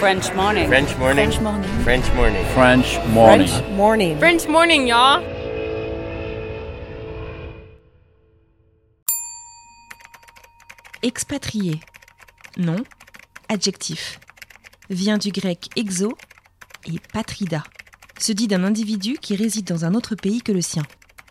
French morning. French morning. French morning. French morning. French morning. French morning. French morning, y'all. Expatrié. Nom, adjectif. Vient du grec exo et patrida. Se dit d'un individu qui réside dans un autre pays que le sien.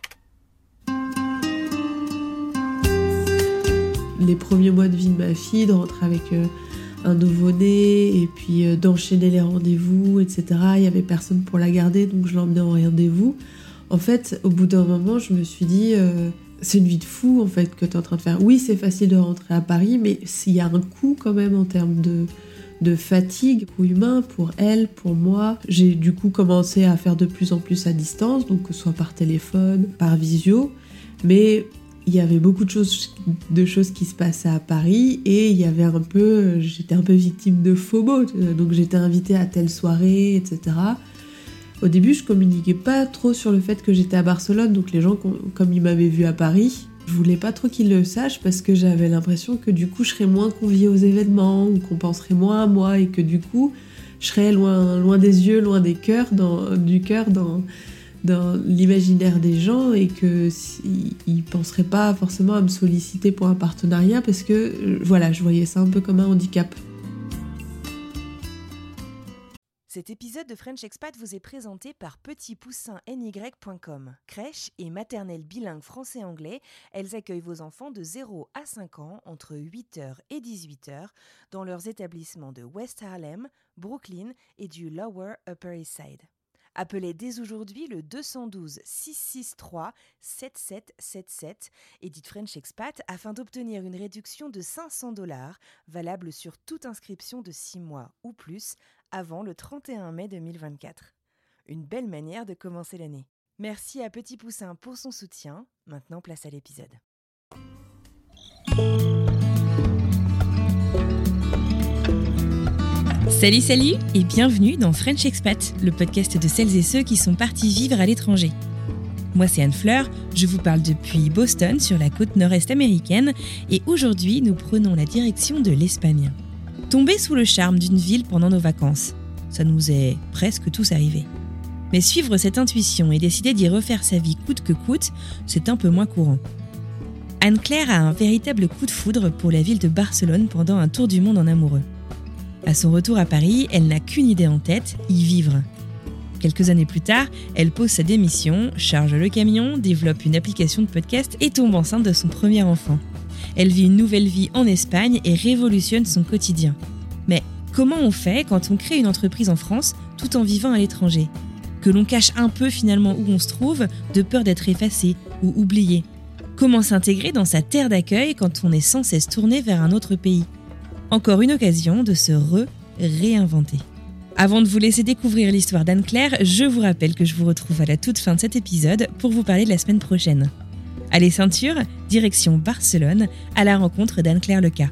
Les premiers mois de vie de ma fille, de rentrer avec un nouveau-né et puis d'enchaîner les rendez-vous, etc. Il n'y avait personne pour la garder, donc je l'emmenais en rendez-vous. En fait, au bout d'un moment, je me suis dit, c'est une vie de fou en fait que tu es en train de faire. Oui, c'est facile de rentrer à Paris, mais il y a un coût quand même en termes de fatigue, coût humain pour elle, pour moi. J'ai du coup commencé à faire de plus en plus à distance, donc que ce soit par téléphone, par visio, mais il y avait beaucoup de choses qui se passaient à Paris et j'étais un peu victime de FOMO, donc j'étais invitée à telle soirée, etc. Au début, je communiquais pas trop sur le fait que j'étais à Barcelone, donc les gens, comme ils m'avaient vu à Paris, je voulais pas trop qu'ils le sachent parce que j'avais l'impression que du coup, je serais moins conviée aux événements ou qu'on penserait moins à moi et que du coup, je serais loin des yeux, loin des cœurs, du cœur, dans l'imaginaire des gens et qu'ils penseraient pas forcément à me solliciter pour un partenariat parce que voilà, je voyais ça un peu comme un handicap. Cet épisode de French Expat vous est présenté par petitpoussinsny.com. Crèche et maternelle bilingue français-anglais, elles accueillent vos enfants de 0 à 5 ans entre 8h et 18h dans leurs établissements de West Harlem, Brooklyn et du Lower Upper East Side. Appelez dès aujourd'hui le 212 663 7777 et dites French Expat afin d'obtenir une réduction de $500 valable sur toute inscription de 6 mois ou plus avant le 31 mai 2024. Une belle manière de commencer l'année. Merci à Petit Poussin pour son soutien. Maintenant, place à l'épisode. Salut et bienvenue dans French Expat, le podcast de celles et ceux qui sont partis vivre à l'étranger. Moi c'est Anne Fleur, je vous parle depuis Boston sur la côte nord-est américaine et aujourd'hui nous prenons la direction de l'Espagne. Tomber sous le charme d'une ville pendant nos vacances, ça nous est presque tous arrivé. Mais suivre cette intuition et décider d'y refaire sa vie coûte que coûte, c'est un peu moins courant. Anne-Claire a un véritable coup de foudre pour la ville de Barcelone pendant un tour du monde en amoureux. À son retour à Paris, elle n'a qu'une idée en tête, y vivre. Quelques années plus tard, elle pose sa démission, charge le camion, développe une application de podcast et tombe enceinte de son premier enfant. Elle vit une nouvelle vie en Espagne et révolutionne son quotidien. Mais comment on fait quand on crée une entreprise en France tout en vivant à l'étranger ? Que l'on cache un peu finalement où on se trouve, de peur d'être effacé ou oublié. Comment s'intégrer dans sa terre d'accueil quand on est sans cesse tourné vers un autre pays ? Encore une occasion de se réinventer. Avant de vous laisser découvrir l'histoire d'Anne-Claire, je vous rappelle que je vous retrouve à la toute fin de cet épisode pour vous parler de la semaine prochaine. Allez ceinture, direction Barcelone, à la rencontre d'Anne-Claire Leca.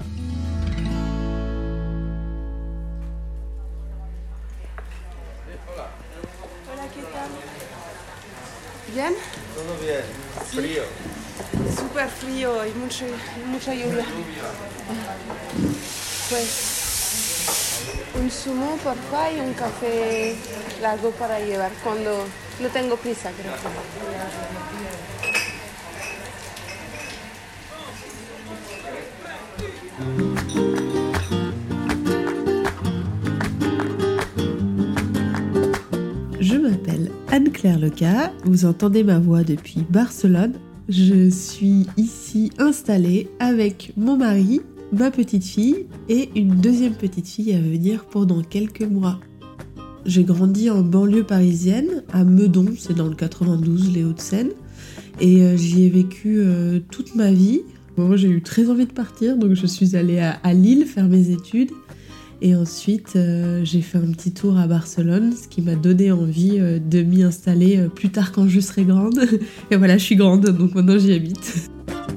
Hola, ¿qué tal? ¿Bien? Todo bien. Frío. Súper frío y mucha lluvia. Pues un zumo, porfa, y un café largo para llevar cuando no tengo prisa, creo. Je m'appelle Anne-Claire Leca, vous entendez ma voix depuis Barcelone. Je suis ici installée avec mon mari, ma petite fille et une deuxième petite fille à venir pendant quelques mois. J'ai grandi en banlieue parisienne, à Meudon, c'est dans le 92, les Hauts-de-Seine, et j'y ai vécu toute ma vie. Moi, j'ai eu très envie de partir, donc je suis allée à Lille faire mes études. Et ensuite, j'ai fait un petit tour à Barcelone, ce qui m'a donné envie de m'y installer plus tard quand je serai grande. Et voilà, je suis grande, donc maintenant j'y habite.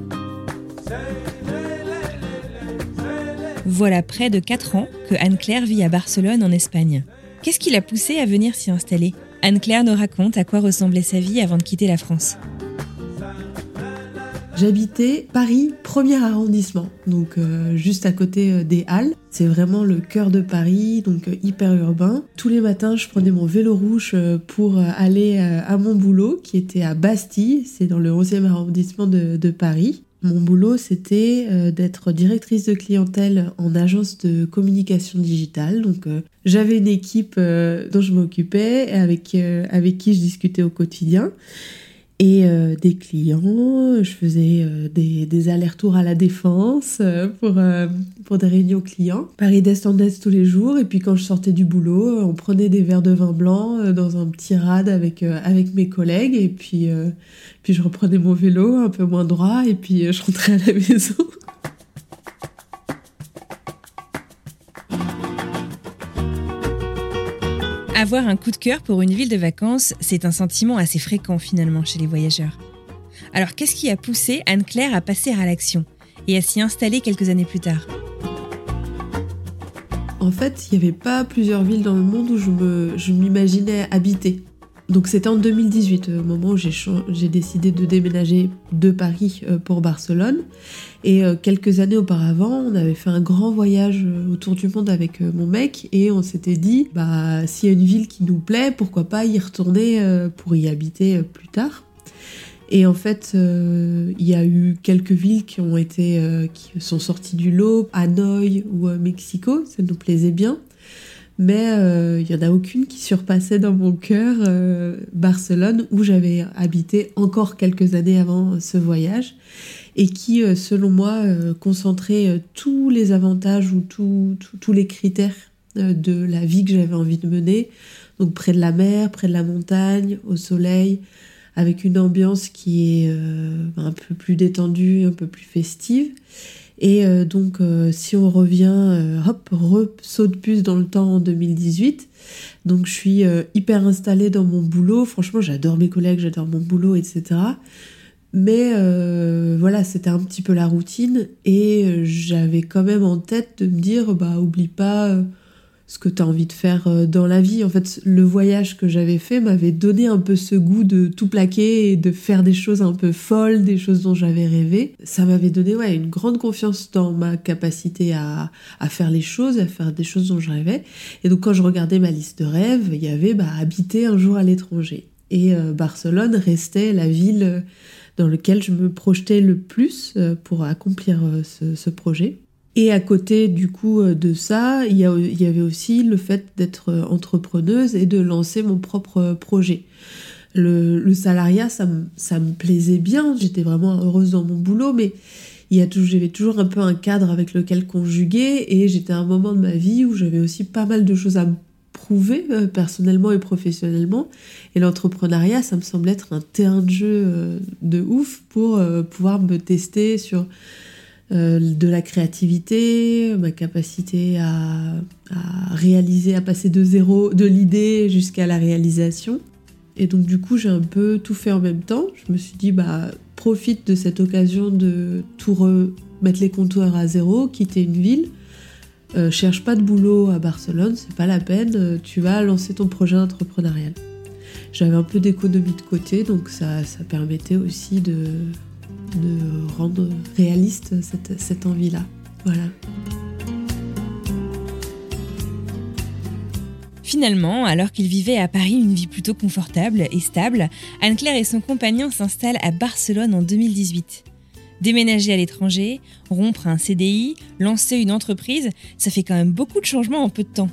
Voilà près de 4 ans que Anne-Claire vit à Barcelone en Espagne. Qu'est-ce qui l'a poussée à venir s'y installer ? Anne-Claire nous raconte à quoi ressemblait sa vie avant de quitter la France. J'habitais Paris, 1er arrondissement, donc juste à côté des Halles. C'est vraiment le cœur de Paris, donc hyper urbain. Tous les matins, je prenais mon vélo rouge pour aller à mon boulot, qui était à Bastille, c'est dans le 11e arrondissement de Paris. Mon boulot, c'était d'être directrice de clientèle en agence de communication digitale. Donc, j'avais une équipe dont je m'occupais, avec qui je discutais au quotidien. Et des clients, je faisais des allers-retours à la Défense pour des réunions clients. Paris d'Est en Est tous les jours. Et puis quand je sortais du boulot, on prenait des verres de vin blanc dans un petit rad avec mes collègues. Et puis je reprenais mon vélo un peu moins droit et puis je rentrais à la maison. Avoir un coup de cœur pour une ville de vacances, c'est un sentiment assez fréquent finalement chez les voyageurs. Alors qu'est-ce qui a poussé Anne-Claire à passer à l'action et à s'y installer quelques années plus tard ? En fait, il n'y avait pas plusieurs villes dans le monde où je m'imaginais habiter. Donc c'était en 2018, au moment où j'ai décidé de déménager de Paris pour Barcelone. Et quelques années auparavant, on avait fait un grand voyage autour du monde avec mon mec et on s'était dit, s'il y a une ville qui nous plaît, pourquoi pas y retourner pour y habiter plus tard. Et en fait, il y a eu quelques villes qui sont sorties du lot, Hanoï ou Mexico, ça nous plaisait bien. Mais il n'y en a aucune qui surpassait dans mon cœur Barcelone, où j'avais habité encore quelques années avant ce voyage, et qui, selon moi, concentrait tous les avantages ou tous les critères de la vie que j'avais envie de mener. Donc près de la mer, près de la montagne, au soleil, avec une ambiance qui est un peu plus détendue, un peu plus festive. Et donc, si on revient, saut de puce dans le temps en 2018. Donc, je suis hyper installée dans mon boulot. Franchement, j'adore mes collègues, j'adore mon boulot, etc. Mais voilà, c'était un petit peu la routine. Et j'avais quand même en tête de me dire, oublie pas ce que tu as envie de faire dans la vie. En fait, le voyage que j'avais fait m'avait donné un peu ce goût de tout plaquer et de faire des choses un peu folles, des choses dont j'avais rêvé. Ça m'avait donné une grande confiance dans ma capacité à faire les choses, à faire des choses dont je rêvais. Et donc, quand je regardais ma liste de rêves, il y avait habiter un jour à l'étranger. Et Barcelone restait la ville dans laquelle je me projetais le plus pour accomplir ce projet. Et à côté du coup de ça, il y avait aussi le fait d'être entrepreneuse et de lancer mon propre projet. Le salariat, ça me plaisait bien, j'étais vraiment heureuse dans mon boulot, mais j'avais toujours un peu un cadre avec lequel conjuguer, et j'étais à un moment de ma vie où j'avais aussi pas mal de choses à me prouver personnellement et professionnellement, et l'entrepreneuriat, ça me semblait être un terrain de jeu de ouf pour pouvoir me tester sur de la créativité, ma capacité à réaliser, à passer de l'idée jusqu'à la réalisation. Et donc du coup, j'ai un peu tout fait en même temps. Je me suis dit, profite de cette occasion de tout remettre les compteurs à zéro, quitter une ville. Cherche pas de boulot à Barcelone, c'est pas la peine, tu vas lancer ton projet entrepreneurial. J'avais un peu d'économie de côté, donc ça permettait aussi de rendre réaliste cette envie-là. Voilà. Finalement, alors qu'ils vivaient à Paris une vie plutôt confortable et stable, Anne-Claire et son compagnon s'installent à Barcelone en 2018. Déménager à l'étranger, rompre un CDI, lancer une entreprise, ça fait quand même beaucoup de changements en peu de temps.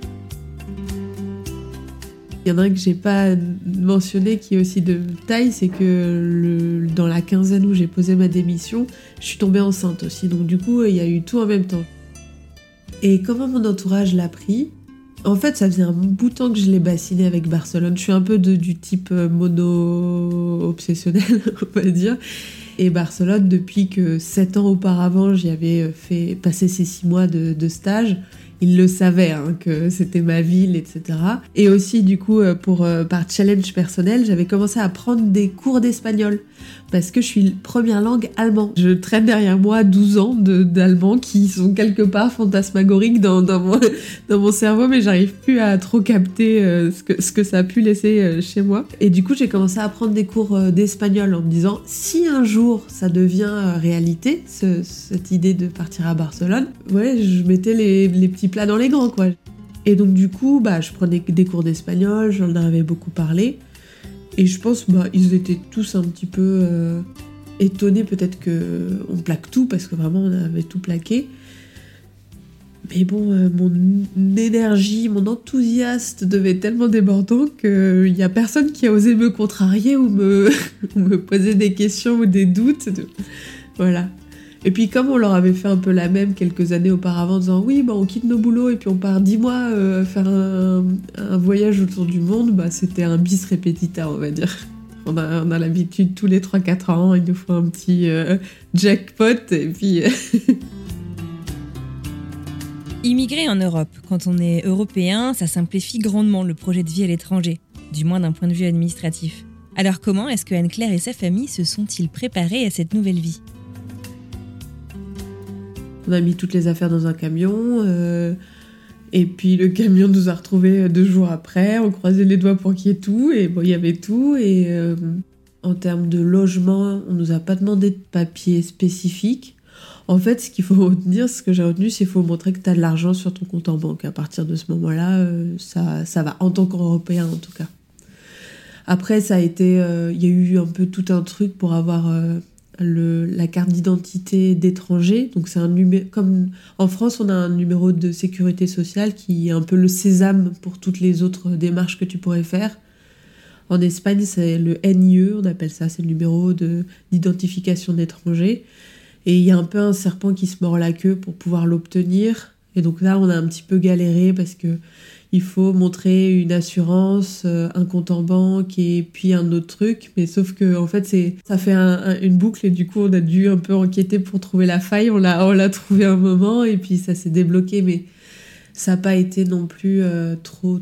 Il y en a un que j'ai pas mentionné qui est aussi de taille, c'est que dans la quinzaine où j'ai posé ma démission, je suis tombée enceinte aussi. Donc du coup, il y a eu tout en même temps. Et comment mon entourage l'a pris ? En fait, ça faisait un bout de temps que je l'ai bassiné avec Barcelone. Je suis un peu du type mono-obsessionnel, on va dire. Et Barcelone, depuis que 7 ans auparavant, j'y avais fait passer ces 6 mois de stage, ils le savaient, que c'était ma ville, etc. Et aussi, du coup, par challenge personnel, j'avais commencé à prendre des cours d'espagnol parce que je suis première langue allemand. Je traîne derrière moi 12 ans d'allemand qui sont quelque part fantasmagoriques dans mon cerveau, mais j'arrive plus à trop capter ce que ça a pu laisser chez moi. Et du coup, j'ai commencé à prendre des cours d'espagnol en me disant, si un jour ça devient réalité, cette idée de partir à Barcelone, ouais, je mettais les petits plats dans les grands, quoi. Et donc du coup, je prenais des cours d'espagnol, j'en avais beaucoup parlé. Et je pense, ils étaient tous un petit peu étonnés, peut-être qu'on plaque tout, parce que vraiment, on avait tout plaqué. Mais bon, mon énergie, mon enthousiasme devait être tellement débordant qu'il n'y a personne qui a osé me contrarier ou me poser des questions ou des doutes. Voilà. Et puis comme on leur avait fait un peu la même quelques années auparavant en disant oui, on quitte nos boulots et puis on part 10 mois faire un voyage autour du monde, c'était un bis repetita, on va dire. On a l'habitude tous les 3-4 ans, il nous faut un petit jackpot et puis... Immigrer en Europe, quand on est européen, ça simplifie grandement le projet de vie à l'étranger, du moins d'un point de vue administratif. Alors comment est-ce que Anne-Claire et sa famille se sont-ils préparés à cette nouvelle vie ? On a mis toutes les affaires dans un camion, et puis le camion nous a retrouvés 2 jours après. On croisait les doigts pour qu'il y ait tout, et il y avait tout. Et en termes de logement, on nous a pas demandé de papiers spécifiques. En fait, ce qu'il faut retenir, ce que j'ai retenu, c'est qu'il faut montrer que tu as de l'argent sur ton compte en banque. À partir de ce moment-là, ça va, en tant qu'Européen en tout cas. Après, ça a été, y a eu un peu tout un truc pour avoir... la carte d'identité d'étranger, donc c'est un numéro, comme en France on a un numéro de sécurité sociale qui est un peu le sésame pour toutes les autres démarches que tu pourrais faire. En Espagne c'est le NIE, on appelle ça, c'est le numéro d'identification d'étranger, et il y a un peu un serpent qui se mord la queue pour pouvoir l'obtenir, et donc là on a un petit peu galéré parce que il faut montrer une assurance, un compte en banque et puis un autre truc. Mais sauf que en fait, ça fait une boucle et du coup, on a dû un peu enquêter pour trouver la faille. On l'a trouvé un moment et puis ça s'est débloqué. Mais ça n'a pas été non plus trop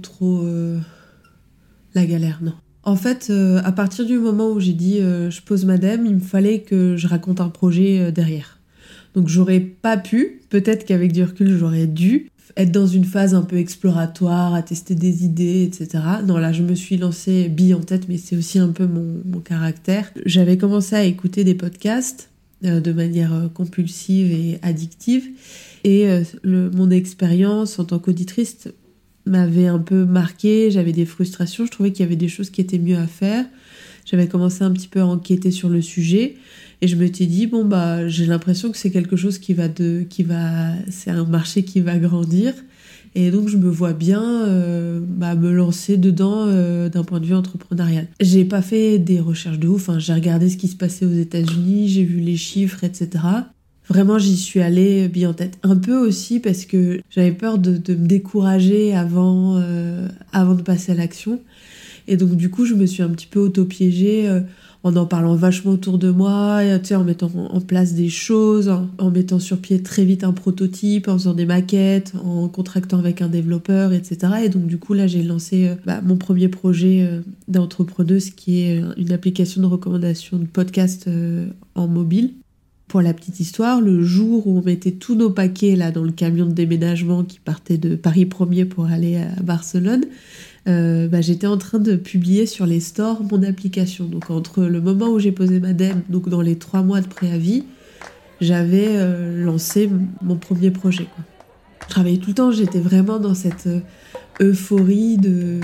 la galère, non. En fait, à partir du moment où j'ai dit je pose ma dème, il me fallait que je raconte un projet derrière. Donc j'aurais pas pu, peut-être qu'avec du recul, j'aurais dû être dans une phase un peu exploratoire, à tester des idées, etc. Non, là, je me suis lancée bille en tête, mais c'est aussi un peu mon caractère. J'avais commencé à écouter des podcasts de manière compulsive et addictive. Et mon expérience en tant qu'auditrice m'avait un peu marquée. J'avais des frustrations. Je trouvais qu'il y avait des choses qui étaient mieux à faire. J'avais commencé un petit peu à enquêter sur le sujet. Et je m'étais dit, j'ai l'impression que c'est quelque chose c'est un marché qui va grandir. Et donc, je me vois bien me lancer dedans d'un point de vue entrepreneurial. J'ai pas fait des recherches de ouf. J'ai regardé ce qui se passait aux États-Unis, j'ai vu les chiffres, etc. Vraiment, j'y suis allée bien en tête. Un peu aussi parce que j'avais peur de me décourager avant de passer à l'action. Et donc, du coup, je me suis un petit peu auto-piégée en parlant vachement autour de moi, en mettant en place des choses, en mettant sur pied très vite un prototype, en faisant des maquettes, en contractant avec un développeur, etc. Et donc du coup là j'ai lancé mon premier projet d'entrepreneuse qui est une application de recommandation de podcast en mobile. Pour la petite histoire, le jour où on mettait tous nos paquets là dans le camion de déménagement qui partait de Paris 1er pour aller à Barcelone, j'étais en train de publier sur les stores mon application. Donc entre le moment où j'ai posé ma dème, donc dans les 3 mois de préavis, j'avais lancé mon premier projet, quoi. Je travaillais tout le temps, j'étais vraiment dans cette euphorie de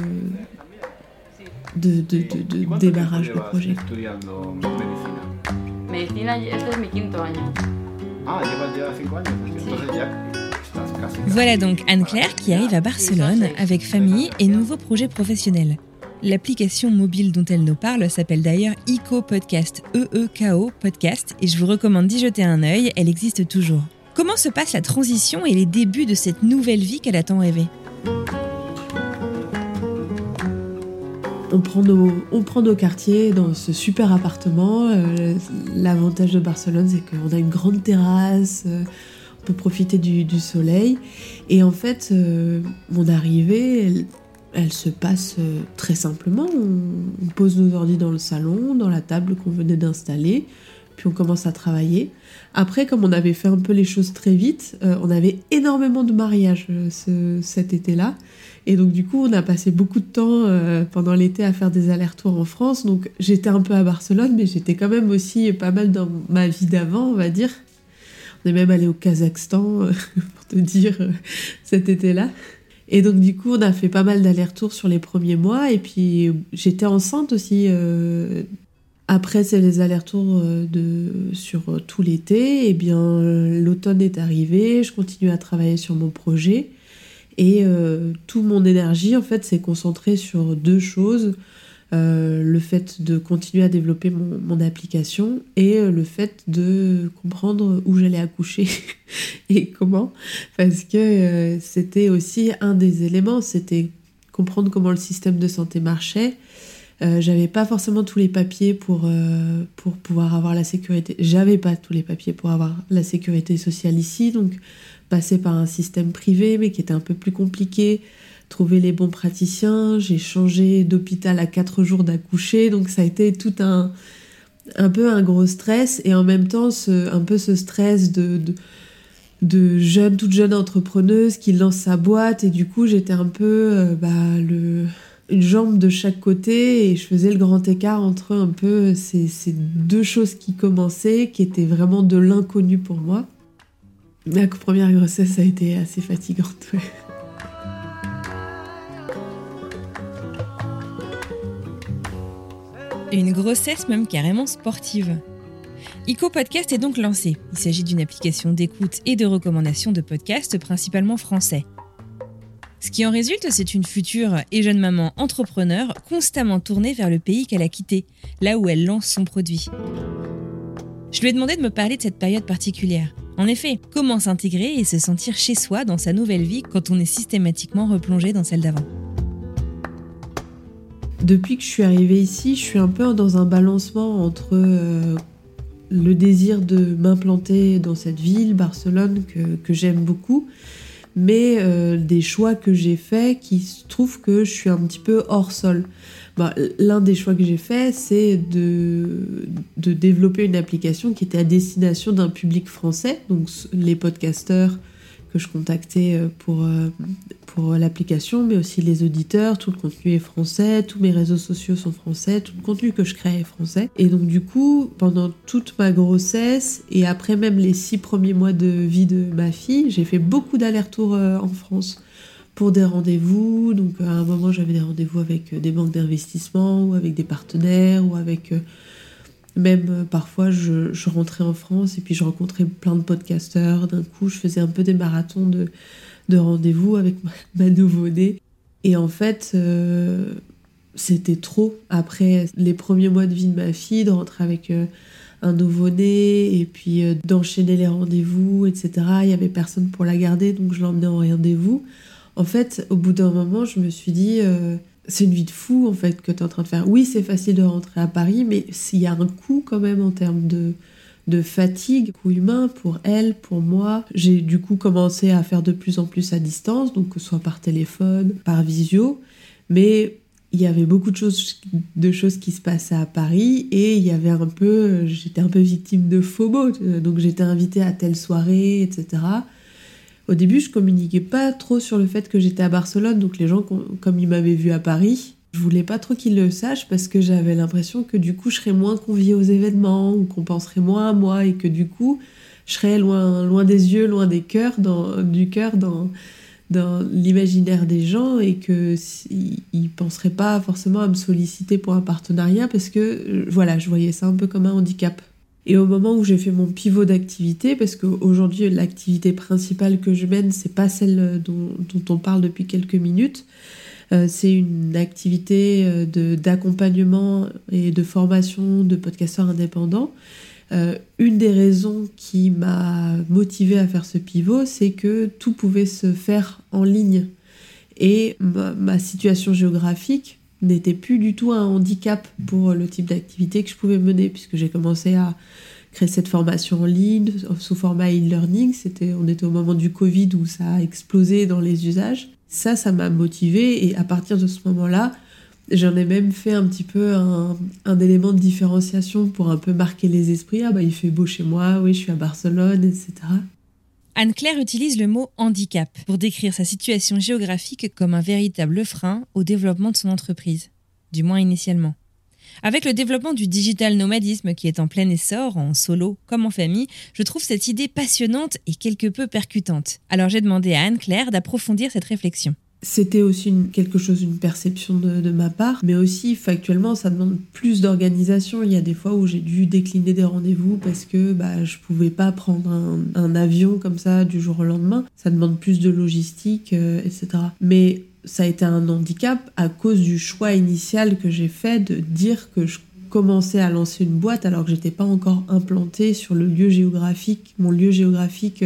démarrage de projet. Medicina, este es mi 5º año. Ah, llevas ya 5 años. Entonces ya estás casi... Voilà donc Anne-Claire qui arrive à Barcelone avec famille et nouveau projet professionnel. L'application mobile dont elle nous parle s'appelle d'ailleurs EECO Podcast, EEKO Podcast, et je vous recommande d'y jeter un œil, elle existe toujours. Comment se passe la transition et les débuts de cette nouvelle vie qu'elle a tant rêvé ? On prend nos quartiers dans ce super appartement. L'avantage de Barcelone, c'est qu'on a une grande terrasse. peut profiter du soleil. Et en fait, mon arrivée, elle se passe très simplement. On pose nos ordi dans le salon, dans la table qu'on venait d'installer, puis on commence à travailler. Après, comme on avait fait un peu les choses très vite, on avait énormément de mariages cet été-là. Et donc du coup, on a passé beaucoup de temps pendant l'été à faire des allers-retours en France. Donc j'étais un peu à Barcelone, mais j'étais quand même aussi pas mal dans ma vie d'avant, on va dire. On est même allé au Kazakhstan, pour te dire, cet été-là. Et donc du coup, on a fait pas mal d'allers-retours sur les premiers mois. Et puis j'étais enceinte aussi. Après, c'est les allers-retours sur tout l'été. Et bien, l'automne est arrivé. Je continue à travailler sur mon projet. Et toute mon énergie, en fait, s'est concentrée sur deux choses. Le fait de continuer à développer mon application et le fait de comprendre où j'allais accoucher et comment. Parce que c'était aussi un des éléments, c'était comprendre comment le système de santé marchait. J'avais pas forcément tous les papiers pour pouvoir avoir la sécurité. J'avais pas tous les papiers pour avoir la sécurité sociale ici, donc passer par un système privé, mais qui était un peu plus compliqué. Trouver les bons praticiens. J'ai changé d'hôpital à 4 jours d'accoucher, donc ça a été tout un peu un gros stress. Et en même temps, un peu ce stress de toute jeune entrepreneuse qui lance sa boîte. Et du coup, j'étais un peu une jambe de chaque côté et je faisais le grand écart entre un peu ces deux choses qui commençaient, qui étaient vraiment de l'inconnu pour moi. La première grossesse a été assez fatigante, ouais. Une grossesse même carrément sportive. Ico Podcast est donc lancé. Il s'agit d'une application d'écoute et de recommandation de podcasts principalement français. Ce qui en résulte, c'est une future et jeune maman entrepreneur constamment tournée vers le pays qu'elle a quitté, là où elle lance son produit. Je lui ai demandé de me parler de cette période particulière. En effet, comment s'intégrer et se sentir chez soi dans sa nouvelle vie quand on est systématiquement replongé dans celle d'avant. Depuis que je suis arrivée ici, je suis un peu dans un balancement entre le désir de m'implanter dans cette ville, Barcelone, que j'aime beaucoup, mais des choix que j'ai faits qui trouvent que je suis un petit peu hors sol. L'un des choix que j'ai fait, c'est de développer une application qui était à destination d'un public français, donc les podcasteurs que je contactais pour l'application, mais aussi les auditeurs. Tout le contenu est français, tous mes réseaux sociaux sont français, tout le contenu que je crée est français. Et donc du coup, pendant toute ma grossesse et après même les 6 premiers mois de vie de ma fille, j'ai fait beaucoup d'allers-retours en France pour des rendez-vous. Donc à un moment, j'avais des rendez-vous avec des banques d'investissement ou avec des partenaires ou avec... Même parfois, je rentrais en France et puis je rencontrais plein de podcasteurs. D'un coup, je faisais un peu des marathons de rendez-vous avec ma nouveau-née. Et en fait, c'était trop. Après les premiers mois de vie de ma fille, de rentrer avec un nouveau-né et puis d'enchaîner les rendez-vous, etc. Il n'y avait personne pour la garder, donc je l'emmenais en rendez-vous. En fait, au bout d'un moment, je me suis dit... c'est une vie de fou, en fait, que tu es en train de faire. Oui, c'est facile de rentrer à Paris, mais s'il y a un coût, quand même, en termes de fatigue, coût humain, pour elle, pour moi. J'ai, du coup, commencé à faire de plus en plus à distance, donc que ce soit par téléphone, par visio. Mais il y avait beaucoup de choses qui se passaient à Paris, et il y avait j'étais un peu victime de FOMO. Donc, j'étais invitée à telle soirée, etc. Au début, je communiquais pas trop sur le fait que j'étais à Barcelone, donc les gens, comme ils m'avaient vu à Paris, je voulais pas trop qu'ils le sachent parce que j'avais l'impression que du coup, je serais moins conviée aux événements ou qu'on penserait moins à moi et que du coup, je serais loin des yeux, loin des cœurs, dans l'imaginaire des gens et qu'ils penseraient pas forcément à me solliciter pour un partenariat parce que, voilà, je voyais ça un peu comme un handicap. Et au moment où j'ai fait mon pivot d'activité, parce qu'aujourd'hui, l'activité principale que je mène, c'est pas celle dont on parle depuis quelques minutes. C'est une activité d'accompagnement et de formation de podcasteurs indépendants. Une des raisons qui m'a motivée à faire ce pivot, c'est que tout pouvait se faire en ligne. Et ma situation géographique n'était plus du tout un handicap pour le type d'activité que je pouvais mener, puisque j'ai commencé à créé cette formation en ligne sous format e-learning. On était au moment du Covid où ça a explosé dans les usages. Ça m'a motivée et à partir de ce moment-là, j'en ai même fait un petit peu un élément de différenciation pour un peu marquer les esprits. Ah bah il fait beau chez moi, oui je suis à Barcelone, etc. Anne-Claire utilise le mot handicap pour décrire sa situation géographique comme un véritable frein au développement de son entreprise, du moins initialement. Avec le développement du digital nomadisme qui est en plein essor, en solo comme en famille, je trouve cette idée passionnante et quelque peu percutante. Alors j'ai demandé à Anne-Claire d'approfondir cette réflexion. C'était aussi une perception de ma part, mais aussi factuellement ça demande plus d'organisation. Il y a des fois où j'ai dû décliner des rendez-vous parce que je pouvais pas prendre un avion comme ça du jour au lendemain. Ça demande plus de logistique, etc. Mais ça a été un handicap à cause du choix initial que j'ai fait de dire que je commençais à lancer une boîte alors que j'étais pas encore implantée sur mon lieu géographique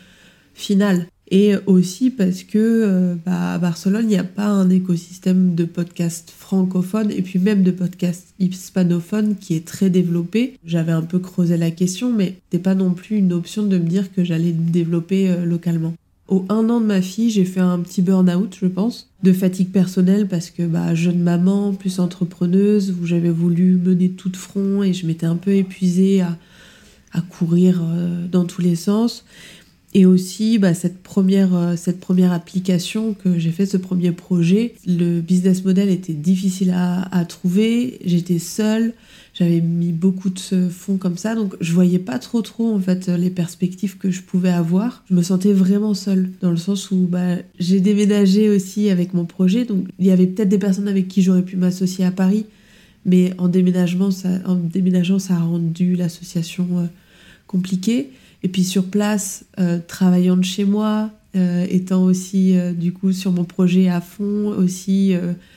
final. Et aussi parce que à Barcelone, il n'y a pas un écosystème de podcasts francophones et puis même de podcasts hispanophones qui est très développé. J'avais un peu creusé la question, mais c'était pas non plus une option de me dire que j'allais me développer localement. Au 1 an de ma fille, j'ai fait un petit burn-out, je pense, de fatigue personnelle parce que jeune maman, plus entrepreneuse, où j'avais voulu mener tout de front et je m'étais un peu épuisée à courir dans tous les sens. Et aussi, cette première application que j'ai fait, ce premier projet, le business model était difficile à trouver. J'étais seule, j'avais mis beaucoup de fonds comme ça, donc je voyais pas trop en fait les perspectives que je pouvais avoir. Je me sentais vraiment seule, dans le sens où j'ai déménagé aussi avec mon projet, donc il y avait peut-être des personnes avec qui j'aurais pu m'associer à Paris, mais en déménageant, ça a rendu l'association compliquée. Et puis sur place, travaillant de chez moi, étant aussi du coup sur mon projet à fond, aussi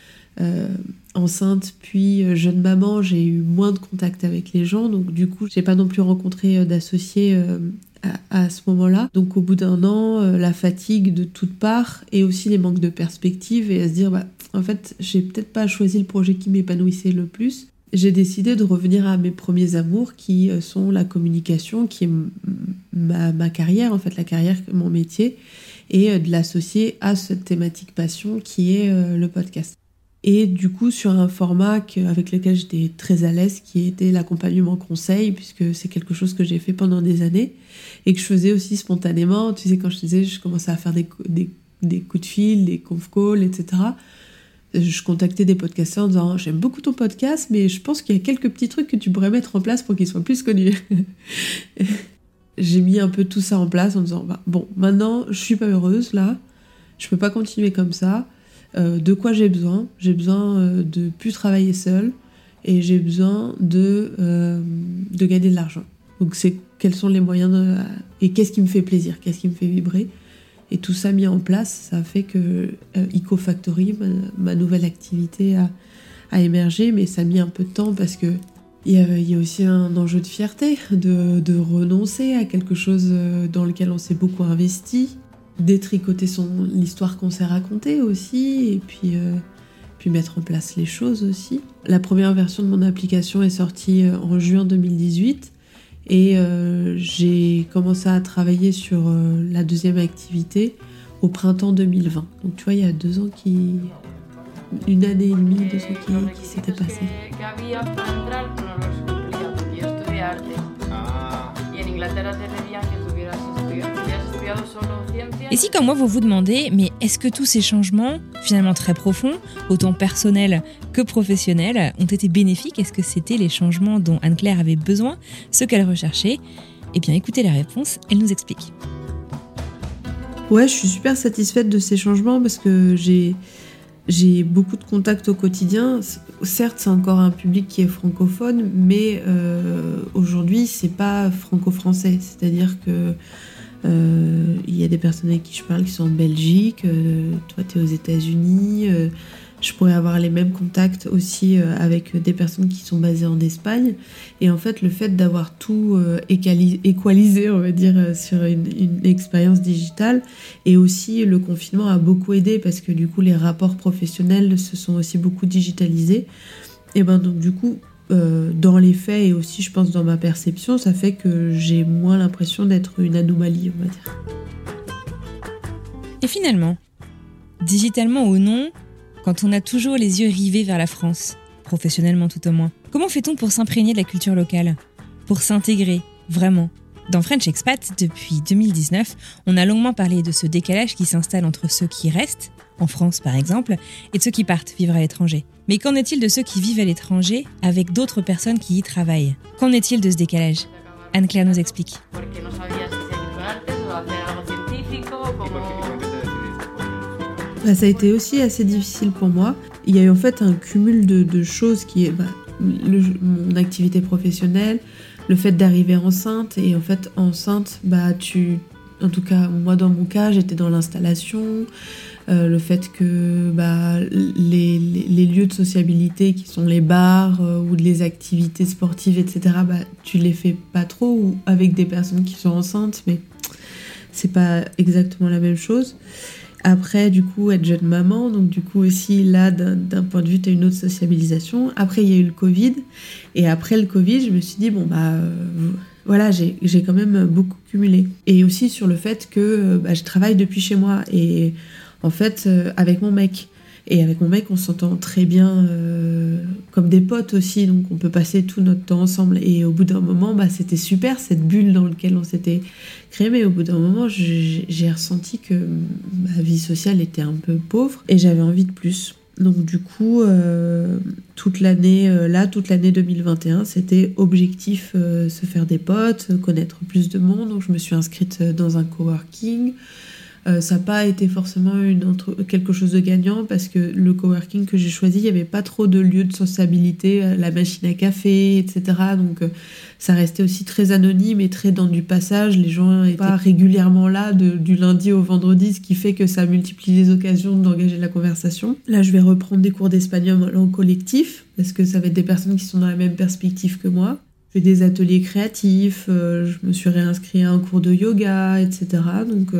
enceinte puis jeune maman, j'ai eu moins de contact avec les gens. Donc du coup, j'ai pas non plus rencontré d'associés à ce moment-là. Donc au bout d'1 an, la fatigue de toutes parts et aussi les manques de perspective et à se dire en fait, j'ai peut-être pas choisi le projet qui m'épanouissait le plus. J'ai décidé de revenir à mes premiers amours qui sont la communication, qui est ma carrière, en fait la carrière, mon métier, et de l'associer à cette thématique passion qui est le podcast. Et du coup sur un format avec lequel j'étais très à l'aise, qui était l'accompagnement conseil, puisque c'est quelque chose que j'ai fait pendant des années et que je faisais aussi spontanément. Tu sais, quand je disais, je commençais à faire des coups de fil, des conf calls, etc. Je contactais des podcasteurs en disant « J'aime beaucoup ton podcast, mais je pense qu'il y a quelques petits trucs que tu pourrais mettre en place pour qu'il soit plus connu. » J'ai mis un peu tout ça en place en disant « Bon, maintenant, je suis pas heureuse, là. Je peux pas continuer comme ça. De quoi j'ai besoin ? J'ai besoin de plus travailler seule et j'ai besoin de gagner de l'argent. Donc, quels sont les moyens et qu'est-ce qui me fait plaisir ? Qu'est-ce qui me fait vibrer ? Et tout ça mis en place, ça a fait que EcoFactory, ma nouvelle activité, a émergé, mais ça a mis un peu de temps parce que il y a aussi un enjeu de fierté, de renoncer à quelque chose dans lequel on s'est beaucoup investi, détricoter l'histoire qu'on s'est racontée aussi, et puis mettre en place les choses aussi. La première version de mon application est sortie en juin 2018. Et j'ai commencé à travailler sur la deuxième activité au printemps 2020. Donc tu vois, il y a 2 ans une année et demie, 2 ans qui s'était passé. Et si comme moi vous vous demandez, mais est-ce que tous ces changements, finalement très profonds, autant personnels que professionnels, ont été bénéfiques ? Est-ce que c'était les changements dont Anne-Claire avait besoin, ce qu'elle recherchait ? Eh bien écoutez la réponse, elle nous explique. Ouais, je suis super satisfaite de ces changements parce que j'ai beaucoup de contacts au quotidien. Certes, c'est encore un public qui est francophone, mais aujourd'hui, c'est pas franco-français. C'est-à-dire que il y a des personnes avec qui je parle qui sont en Belgique, toi t'es aux États-Unis, je pourrais avoir les mêmes contacts aussi avec des personnes qui sont basées en Espagne. Et en fait, le fait d'avoir tout équalisé, on va dire, sur une expérience digitale, et aussi le confinement a beaucoup aidé parce que du coup les rapports professionnels se sont aussi beaucoup digitalisés. Et ben donc du coup, dans les faits et aussi, je pense, dans ma perception, ça fait que j'ai moins l'impression d'être une anomalie, on va dire. Et finalement, digitalement ou non, quand on a toujours les yeux rivés vers la France, professionnellement tout au moins, comment fait-on pour s'imprégner de la culture locale ? Pour s'intégrer, vraiment ? Dans French Expat, depuis 2019, on a longuement parlé de ce décalage qui s'installe entre ceux qui restent, en France par exemple, et de ceux qui partent vivre à l'étranger. Mais qu'en est-il de ceux qui vivent à l'étranger avec d'autres personnes qui y travaillent ? Qu'en est-il de ce décalage ? Anne-Claire nous explique. Ça a été aussi assez difficile pour moi. Il y a eu en fait un cumul de choses qui est mon activité professionnelle, le fait d'arriver enceinte, et en fait enceinte, en tout cas moi dans mon cas, j'étais dans l'installation, le fait que les lieux de sociabilité qui sont les bars ou les activités sportives, etc., tu les fais pas trop ou avec des personnes qui sont enceintes, mais c'est pas exactement la même chose. Après, du coup, être jeune maman, donc du coup aussi, là, d'un point de vue, tu as une autre sociabilisation. Après, il y a eu le Covid. Et après le Covid, je me suis dit, voilà, j'ai quand même beaucoup cumulé. Et aussi sur le fait que je travaille depuis chez moi. Et en fait, avec mon mec. Et avec mon mec, on s'entend très bien comme des potes aussi. Donc, on peut passer tout notre temps ensemble. Et au bout d'un moment, c'était super, cette bulle dans laquelle on s'était créé. Mais au bout d'un moment, j'ai ressenti que ma vie sociale était un peu pauvre. Et j'avais envie de plus. Donc, du coup, toute l'année 2021, c'était objectif se faire des potes, connaître plus de monde. Donc, je me suis inscrite dans un coworking. Ça n'a pas été forcément quelque chose de gagnant parce que le coworking que j'ai choisi, il n'y avait pas trop de lieux de sociabilité, la machine à café, etc. Donc ça restait aussi très anonyme et très dans du passage. Les gens n'étaient pas régulièrement là du lundi au vendredi, ce qui fait que ça multiplie les occasions d'engager la conversation. Là, je vais reprendre des cours d'espagnol en collectif parce que ça va être des personnes qui sont dans la même perspective que moi. Je fais des ateliers créatifs, je me suis réinscrite à un cours de yoga, etc. Donc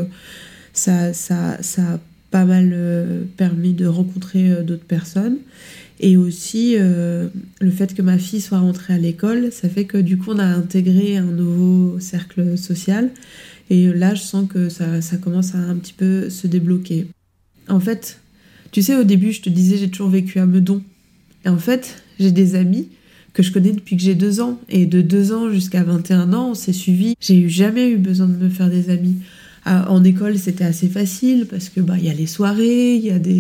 ça a pas mal permis de rencontrer d'autres personnes. Et aussi, le fait que ma fille soit rentrée à l'école, ça fait que du coup, on a intégré un nouveau cercle social. Et là, je sens que ça commence à un petit peu se débloquer. En fait, tu sais, au début, je te disais, j'ai toujours vécu à Meudon. Et en fait, j'ai des amis que je connais depuis que j'ai 2 ans. Et de 2 ans jusqu'à 21 ans, on s'est suivis. J'ai jamais eu besoin de me faire des amis. En école, c'était assez facile parce que y a les soirées, il y a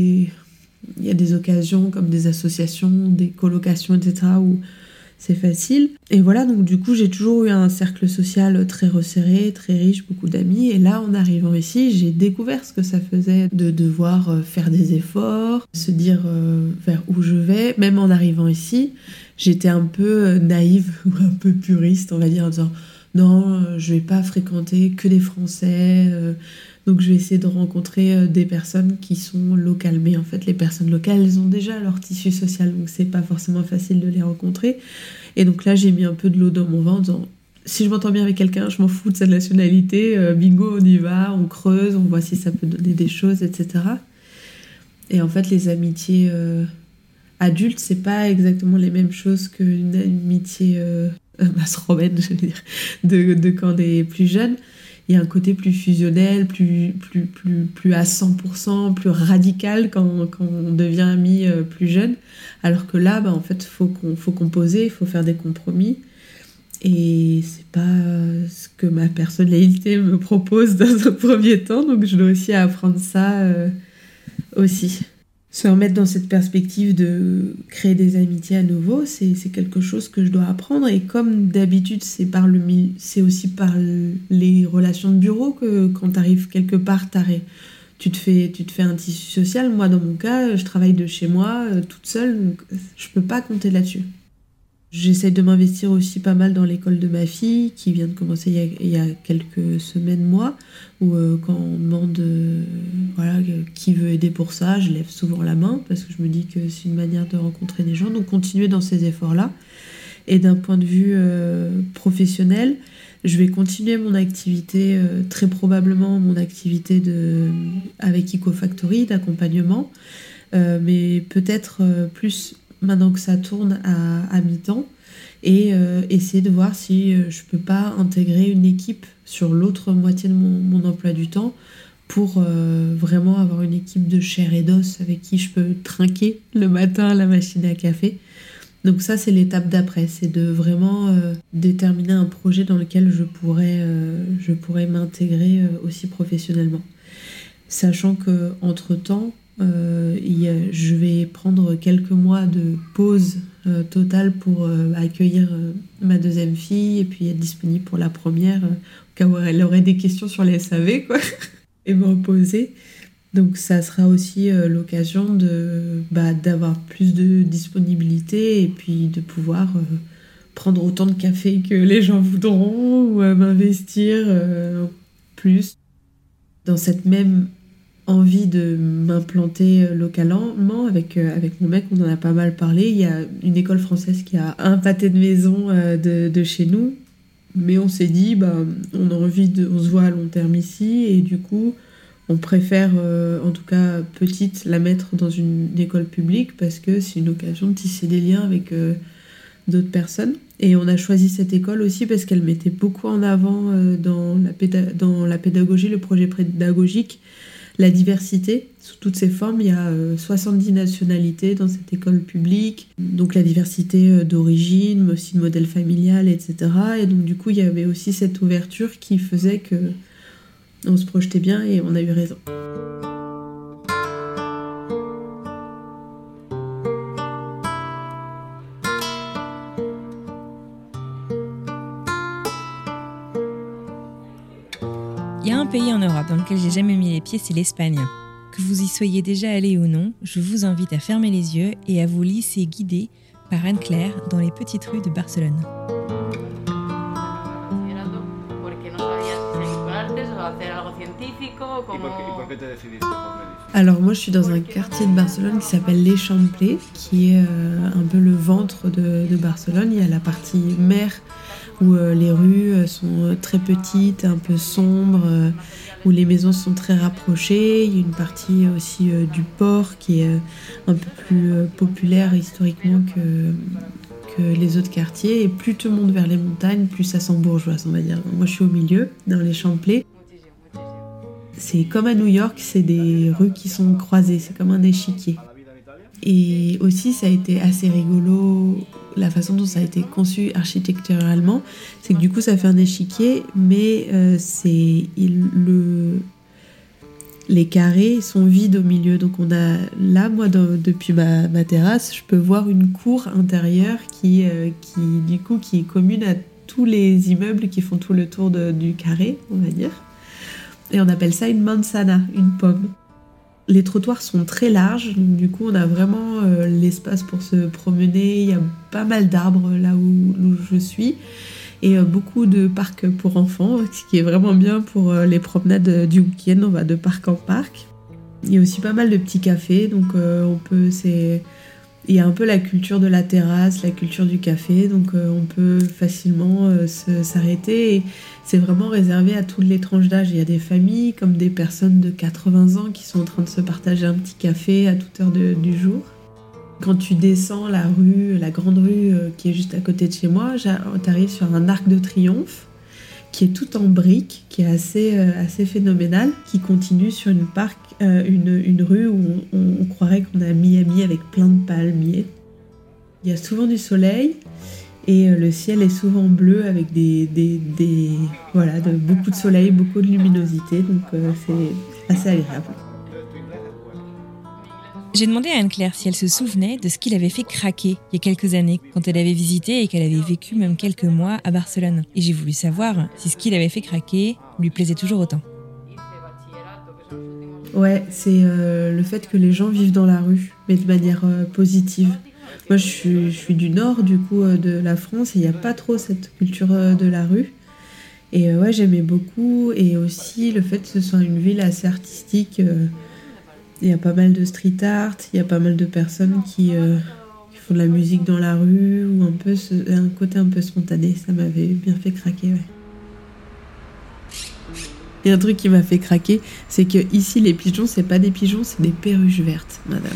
des occasions comme des associations, des colocations, etc. où c'est facile. Et voilà, donc du coup, j'ai toujours eu un cercle social très resserré, très riche, beaucoup d'amis. Et là, en arrivant ici, j'ai découvert ce que ça faisait de devoir faire des efforts, se dire vers où je vais. Même en arrivant ici, j'étais un peu naïve ou un peu puriste, on va dire, en disant non, je vais pas fréquenter que des Français, donc je vais essayer de rencontrer des personnes qui sont locales. Mais en fait, les personnes locales, elles ont déjà leur tissu social, donc c'est pas forcément facile de les rencontrer. Et donc là, j'ai mis un peu de l'eau dans mon vin en disant, si je m'entends bien avec quelqu'un, je m'en fous de sa nationalité, bingo, on y va, on creuse, on voit si ça peut donner des choses, etc. Et en fait, les amitiés adultes, c'est pas exactement les mêmes choses qu'une amitié masse-romaine, je veux dire, de quand on est plus jeune. Il y a un côté plus fusionnel, plus à 100%, plus radical quand on devient ami plus jeune. Alors que là, en fait, faut composer, il faut faire des compromis. Et c'est pas ce que ma personnalité me propose dans un premier temps, donc je dois aussi apprendre ça aussi. Se remettre dans cette perspective de créer des amitiés à nouveau, c'est quelque chose que je dois apprendre. Et comme d'habitude, c'est aussi par les relations de bureau que quand tu arrives quelque part, tu te fais un tissu social. Moi, dans mon cas, je travaille de chez moi, toute seule, donc je peux pas compter là-dessus. J'essaie de m'investir aussi pas mal dans l'école de ma fille, qui vient de commencer il y a quelques semaines, mois, où quand on demande qui veut aider pour ça, je lève souvent la main, parce que je me dis que c'est une manière de rencontrer des gens, donc continuer dans ces efforts-là. Et d'un point de vue professionnel, je vais continuer mon activité, très probablement mon activité avec EcoFactory, d'accompagnement, mais peut-être plus maintenant que ça tourne à mi-temps. et essayer de voir si je peux pas intégrer une équipe sur l'autre moitié de mon emploi du temps pour vraiment avoir une équipe de chair et d'os avec qui je peux trinquer le matin à la machine à café. Donc ça, c'est l'étape d'après, c'est de vraiment déterminer un projet dans lequel je pourrais m'intégrer aussi professionnellement. Sachant qu'entre-temps, je vais prendre quelques mois de pause totale pour accueillir ma deuxième fille et puis être disponible pour la première, au cas où elle aurait des questions sur les SAV, quoi, et me reposer. Donc ça sera aussi l'occasion d'avoir plus de disponibilité et puis de pouvoir prendre autant de café que les gens voudront ou m'investir plus. Dans cette même envie de m'implanter localement, avec mon mec, on en a pas mal parlé. Il y a une école française qui a un pâté de maison de chez nous, mais on s'est dit, on se voit à long terme ici et du coup, on préfère, en tout cas petite, la mettre dans une école publique parce que c'est une occasion de tisser des liens avec d'autres personnes. Et on a choisi cette école aussi parce qu'elle mettait beaucoup en avant dans la pédagogie, le projet pédagogique, la diversité sous toutes ses formes. Il y a 70 nationalités dans cette école publique, donc la diversité d'origine, mais aussi de modèle familial, etc. Et donc du coup, il y avait aussi cette ouverture qui faisait que on se projetait bien et on a eu raison. Il y a un pays en Europe dans lequel j'ai jamais mis les pieds, c'est l'Espagne. Que vous y soyez déjà allé ou non, je vous invite à fermer les yeux et à vous laisser guider par Anne-Claire dans les petites rues de Barcelone. Alors moi je suis dans un quartier de Barcelone qui s'appelle l'Eixample, qui est un peu le ventre de Barcelone. Il y a la partie mer où les rues sont très petites, un peu sombres, où les maisons sont très rapprochées. Il y a une partie aussi du port qui est un peu plus populaire historiquement que les autres quartiers. Et plus tu montes vers les montagnes, plus ça s'embourgeoise, on va dire. Moi je suis au milieu, dans l'Eixample. C'est comme à New York, c'est des rues qui sont croisées, c'est comme un échiquier. Et aussi, ça a été assez rigolo, la façon dont ça a été conçu architecturalement, c'est que du coup, ça fait un échiquier, mais les carrés sont vides au milieu. Donc on a là, moi, depuis ma terrasse, je peux voir une cour intérieure qui est commune à tous les immeubles qui font tout le tour du carré, on va dire. Et on appelle ça une manzana, une pomme. Les trottoirs sont très larges, donc du coup on a vraiment l'espace pour se promener. Il y a pas mal d'arbres là où je suis et beaucoup de parcs pour enfants, ce qui est vraiment bien pour les promenades du week-end. On va de parc en parc. Il y a aussi pas mal de petits cafés, donc il y a un peu la culture de la terrasse, la culture du café, donc on peut facilement s'arrêter. Et c'est vraiment réservé à toutes les tranches d'âge. Il y a des familles comme des personnes de 80 ans qui sont en train de se partager un petit café à toute heure du jour. Quand tu descends la grande rue qui est juste à côté de chez moi, tu arrives sur un arc de triomphe qui est tout en briques, qui est assez phénoménal, qui continue sur une rue où on croirait qu'on est à Miami avec plein de palmiers. Il y a souvent du soleil et le ciel est souvent bleu avec beaucoup de soleil, beaucoup de luminosité, donc c'est assez agréable. J'ai demandé à Anne-Claire si elle se souvenait de ce qui l'avait fait craquer il y a quelques années, quand elle avait visité et qu'elle avait vécu même quelques mois à Barcelone. Et j'ai voulu savoir si ce qui l'avait fait craquer lui plaisait toujours autant. Ouais, c'est le fait que les gens vivent dans la rue, mais de manière positive. Moi, je suis du nord, du coup, de la France, et il n'y a pas trop cette culture de la rue. Et ouais, j'aimais beaucoup. Et aussi le fait que ce soit une ville assez artistique. Il y a pas mal de street art, il y a pas mal de personnes qui font de la musique dans la rue, ou un côté un peu spontané. Ça m'avait bien fait craquer, ouais. Et un truc qui m'a fait craquer, c'est que ici les pigeons, c'est pas des pigeons, c'est des perruches vertes, madame.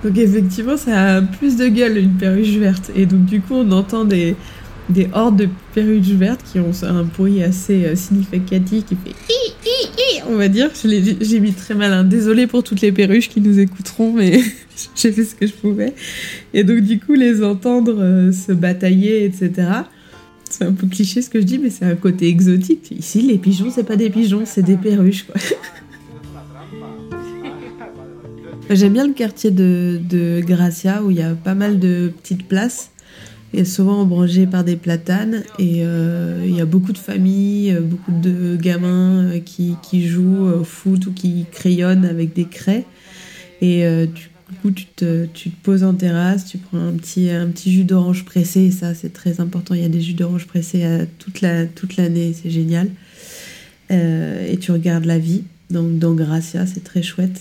Donc effectivement, ça a plus de gueule une perruche verte. Et donc du coup, on entend des hordes de perruches vertes qui ont un bruit assez significatif qui fait on va dire. J'ai mis très mal, hein. Désolée pour toutes les perruches qui nous écouteront, mais j'ai fait ce que je pouvais. Et donc du coup, les entendre se batailler, etc. C'est un peu cliché ce que je dis, mais c'est un côté exotique. Ici, les pigeons, c'est pas des pigeons, c'est des perruches, quoi. J'aime bien le quartier de Gracia, où il y a pas mal de petites places, et souvent ombragées par des platanes, et il y a beaucoup de familles, beaucoup de gamins qui jouent au foot ou qui crayonnent avec des craies, et du coup tu te poses en terrasse, tu prends un petit jus d'orange pressé, et ça c'est très important, il y a des jus d'orange pressés toute l'année, c'est génial, et tu regardes la vie dans Gracia, c'est très chouette.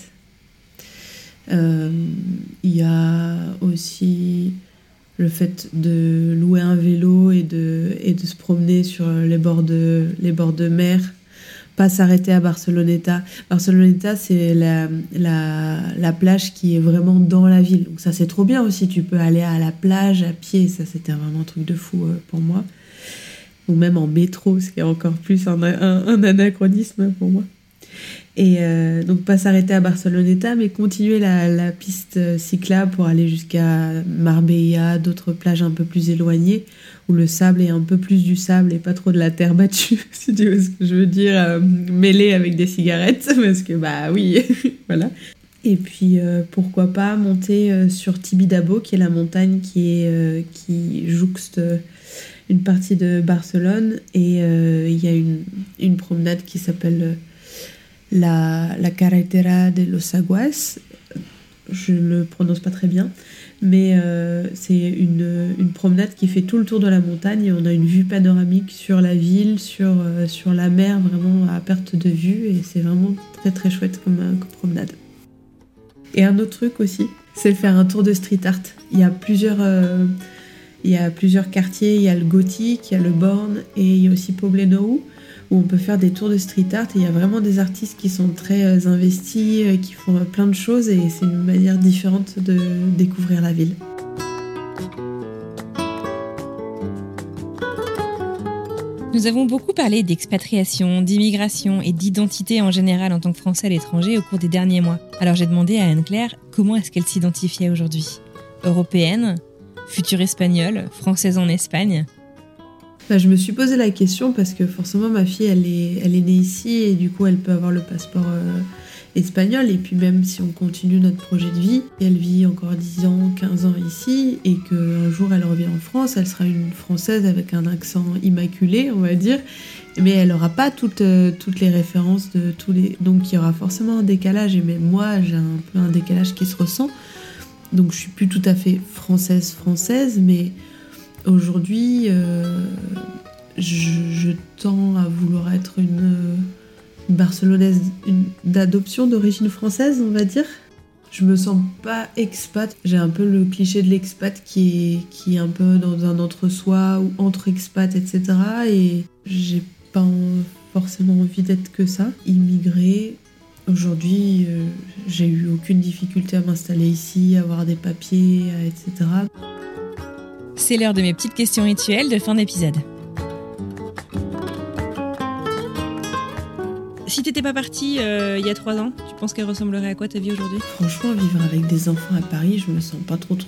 Il y a aussi le fait de louer un vélo et de se promener sur les bords de mer, pas s'arrêter à Barceloneta. Barceloneta, c'est la plage qui est vraiment dans la ville, donc ça c'est trop bien aussi, tu peux aller à la plage à pied, ça c'était vraiment un truc de fou pour moi, ou même en métro, ce qui est encore plus un anachronisme pour moi. Et donc pas s'arrêter à Barceloneta, mais continuer la piste cyclable pour aller jusqu'à Marbella, d'autres plages un peu plus éloignées, où le sable est un peu plus du sable et pas trop de la terre battue, si tu vois ce que je veux dire, mêlée avec des cigarettes, parce que bah oui, voilà. Et puis pourquoi pas monter sur Tibidabo, qui est la montagne qui jouxte une partie de Barcelone, et il y a une promenade qui s'appelle la Carretera de los Aguas, je le prononce pas très bien, mais c'est une promenade qui fait tout le tour de la montagne, et on a une vue panoramique sur la ville, sur la mer, vraiment à perte de vue, et c'est vraiment très très chouette comme promenade. Et un autre truc aussi, c'est faire un tour de street art. Il y a plusieurs quartiers, il y a le Gothique, il y a le Born, et il y a aussi Poblenou, où on peut faire des tours de street art, et il y a vraiment des artistes qui sont très investis, qui font plein de choses, et c'est une manière différente de découvrir la ville. Nous avons beaucoup parlé d'expatriation, d'immigration et d'identité en général en tant que Français à l'étranger au cours des derniers mois. Alors j'ai demandé à Anne-Claire comment est-ce qu'elle s'identifiait aujourd'hui. Européenne, future espagnole, française en Espagne. Je me suis posé la question parce que forcément ma fille elle est née ici, et du coup elle peut avoir le passeport espagnol, et puis même si on continue notre projet de vie, elle vit encore 10 ans, 15 ans ici, et qu'un jour elle revient en France, elle sera une Française avec un accent immaculé, on va dire, mais elle n'aura pas toutes les références de tous les... Donc il y aura forcément un décalage, et même moi j'ai un peu un décalage qui se ressent, donc je suis plus tout à fait française, mais aujourd'hui, je tends à vouloir être une Barcelonaise d'adoption d'origine française, on va dire. Je me sens pas expat. J'ai un peu le cliché de l'expat qui est un peu dans un entre-soi ou entre expat, etc. Et j'ai pas forcément envie d'être que ça. Immigrée, aujourd'hui, j'ai eu aucune difficulté à m'installer ici, à avoir des papiers, etc. C'est l'heure de mes petites questions rituelles de fin d'épisode. Si t'étais pas partie il y a 3 ans, tu penses qu'elle ressemblerait à quoi ta vie aujourd'hui ? Franchement, vivre avec des enfants à Paris, je me sens pas trop...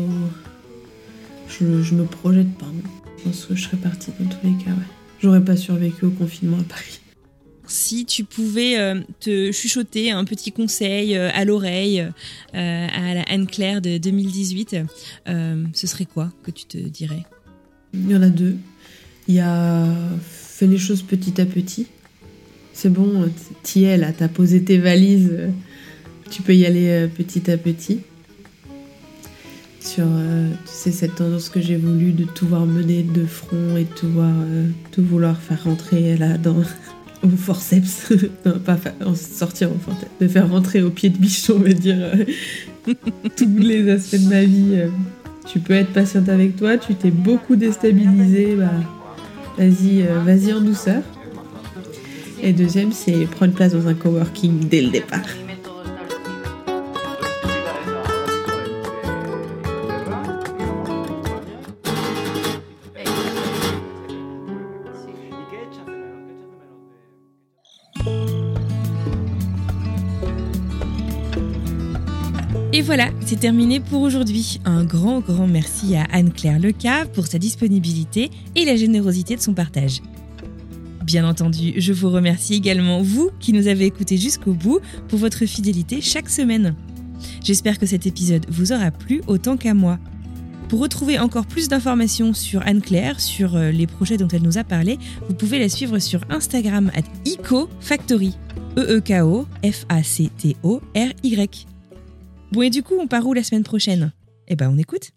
Je me projette pas. Non. Je pense que je serais partie dans tous les cas, ouais. J'aurais pas survécu au confinement à Paris. Si tu pouvais te chuchoter un petit conseil à l'oreille à la Anne-Claire de 2018, ce serait quoi que tu te dirais ? Il y en a 2. Il y a fais les choses petit à petit. C'est bon, t'y es là, t'as posé tes valises, tu peux y aller petit à petit. Sur cette tendance que j'ai voulu de tout voir mener de front et de tout vouloir faire rentrer là au forceps, non, pas sortir au forceps, de faire rentrer au pied de biche, on va dire, tous les aspects de ma vie. Tu peux être patiente avec toi, tu t'es beaucoup déstabilisée, vas-y en douceur. Et deuxième, c'est prendre place dans un coworking dès le départ. Et voilà, c'est terminé pour aujourd'hui. Un grand merci à Anne-Claire Lecave pour sa disponibilité et la générosité de son partage. Bien entendu, je vous remercie également, vous qui nous avez écoutés jusqu'au bout, pour votre fidélité chaque semaine. J'espère que cet épisode vous aura plu autant qu'à moi. Pour retrouver encore plus d'informations sur Anne-Claire, sur les projets dont elle nous a parlé, vous pouvez la suivre sur Instagram @ecofactory. EEKOFACTORY. Bon, et du coup, on part où la semaine prochaine ? Eh ben, on écoute.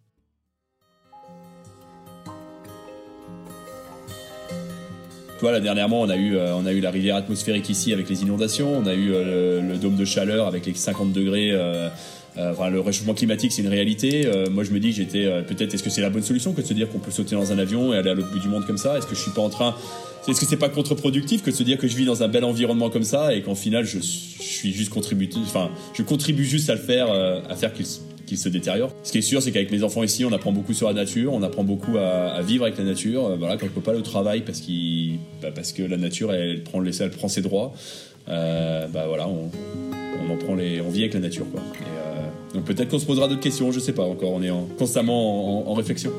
Là, dernièrement, on a eu la rivière atmosphérique ici avec les inondations, on a eu le dôme de chaleur avec les 50 degrés. Le réchauffement climatique, c'est une réalité. Moi, je me dis que peut-être, est-ce que c'est la bonne solution que de se dire qu'on peut sauter dans un avion et aller à l'autre bout du monde comme ça ? Est-ce que je suis pas est-ce que c'est pas contre-productif que de se dire que je vis dans un bel environnement comme ça et qu'en final, je suis juste je contribue juste à le faire, à faire qu'il se détériore. Ce qui est sûr, c'est qu'avec mes enfants ici, on apprend beaucoup sur la nature, on apprend beaucoup à vivre avec la nature. Quand on peut pas aller au travail parce que la nature, elle prend ses droits. On vit avec la nature, quoi. Donc peut-être qu'on se posera d'autres questions, je sais pas encore. On est constamment en réflexion.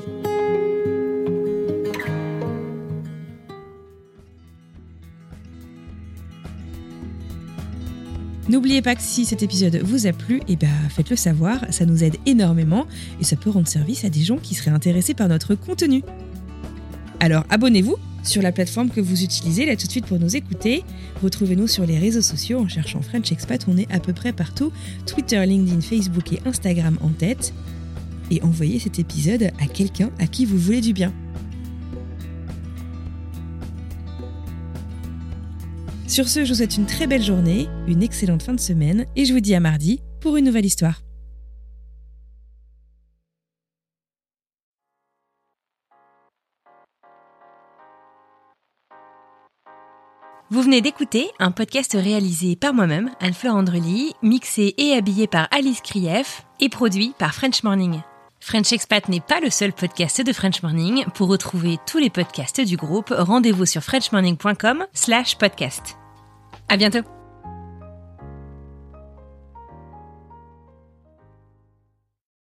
N'oubliez pas que si cet épisode vous a plu, faites-le savoir, ça nous aide énormément et ça peut rendre service à des gens qui seraient intéressés par notre contenu. Alors abonnez-vous sur la plateforme que vous utilisez là tout de suite pour nous écouter. Retrouvez-nous sur les réseaux sociaux en cherchant French Expat, on est à peu près partout, Twitter, LinkedIn, Facebook et Instagram en tête. Et envoyez cet épisode à quelqu'un à qui vous voulez du bien. Sur ce, je vous souhaite une très belle journée, une excellente fin de semaine et je vous dis à mardi pour une nouvelle histoire. Vous venez d'écouter un podcast réalisé par moi-même, Anne-Fleur Andrely, mixé et habillé par Alice Krief et produit par French Morning. French Expat n'est pas le seul podcast de French Morning. Pour retrouver tous les podcasts du groupe, rendez-vous sur frenchmorning.com/podcast. À bientôt!